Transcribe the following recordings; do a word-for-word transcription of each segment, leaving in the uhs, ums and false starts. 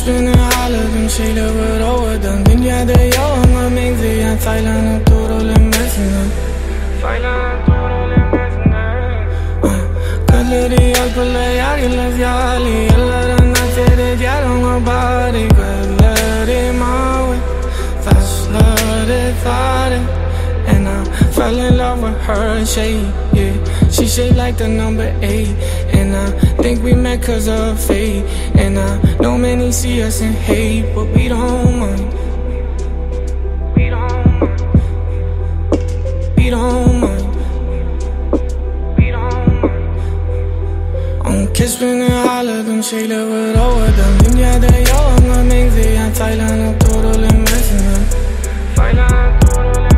kez beni ağladım şeyle var ovadan. Dünyada yoluma benzeyen saylanıp durulemezsin. Saylanıp durulemezsin. Kalori alkoller yalnız yali. Yıllarına seyredeceğim o body. Gözlerim mavi, saçları sarı. And I fell in love with her shade, yeah. She shaped like the number eight. And I think we met cause of fate. And I know many see us in hate, but we don't mind. We don't mind. We don't mind. We don't mind. On kez beni ağladım şeyle var ovadan. Dünyada yoluma benzeyen saylanıp durulemezsin. Saylanıp durulemezsin.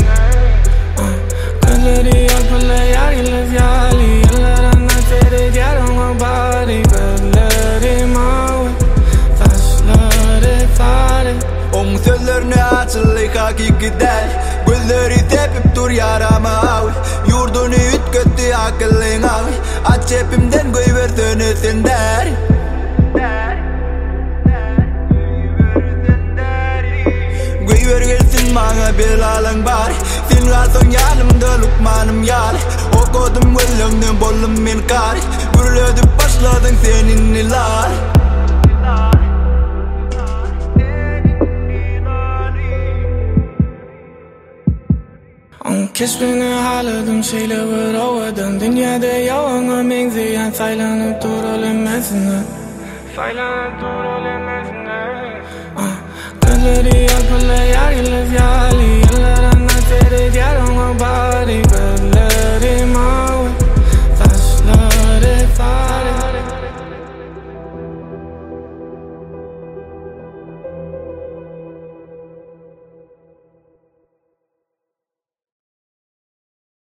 Kalori alkoller yalnız yali. Yıllarına seyredeceğim o body. Gözlerim mavi, saçları sarı. Onun sözlerine açılık hakikatler. Gözleri tepip dur yarama abi. Yurdunu ütköttü akıllın abi. Aç cebimden koyversene sen der. Koyver gelsin bana belalan bari. Sen kalsan yanımda lukmanım yar. Okudum gözlüğünden bolum men kar. Gürledip başladın senin nilar. On kez beni ağladım şeyle var ovadan. Dünyada yoluna benzeyen saylanıp durulemezsin. Saylanıp durulemezsin. Kalori alkoller yalnız yali.